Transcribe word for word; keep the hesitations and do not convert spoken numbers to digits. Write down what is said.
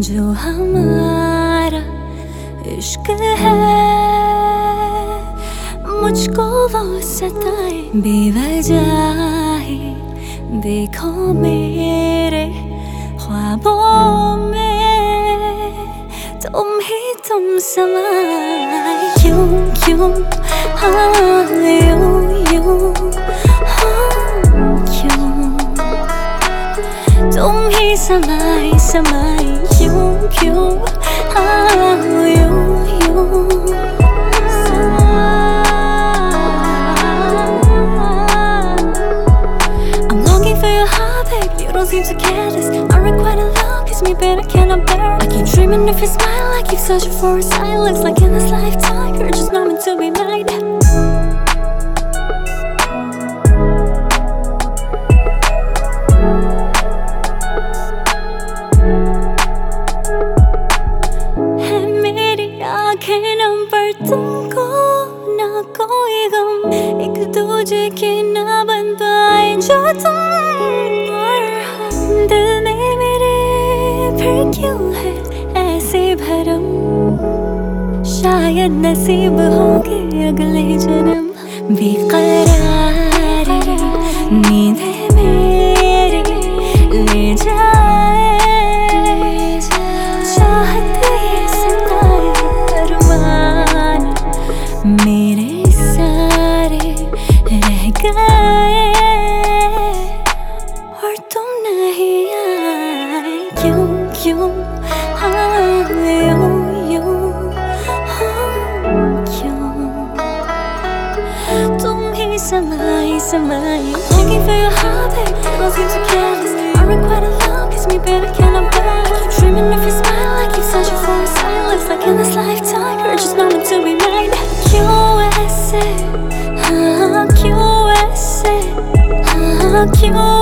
जो हमारा इश्क है मुझको वो सताए बेवजह ही। देखो मेरे ख्वाबों में तुम ही तुम समाए। क्यों क्यों हाँ यूं यूं हाँ क्यों तुम ही समाए समाए। क्यों क्यों हाँ यूं यूं don't seem to care this. I regret a lot, kiss me better, cannot bear. I keep dreaming of your smile, I keep searching for a silence. Like in this lifetime, you're just not meant to be mine. है मेरी आँखें नम पर तुमको ना कोई गम, एक दूजे के ना बन पाए जो तुम। दिल में मेरे फिर क्यों है ऐसे भरम, शायद नसीब होंगे अगले जन्म। बेकरारी नींदें मेरी ले जाए, चाहत ये सताए अरमान मेरे सारे रह गए और तुम नहीं आए। क्यों क्यों हाँ यूं यूं हाँ क्यों तुम ही समाए समाए। Looking for your heart, babe, don't seem to care this. I regret a lot, kiss me better, cannot bear. I keep dreaming of your smile, I keep searching for a silence. Like in this lifetime, you're just not meant to be mine. क्यों ऐसे हाँ क्यों ऐसे हाँ क्यों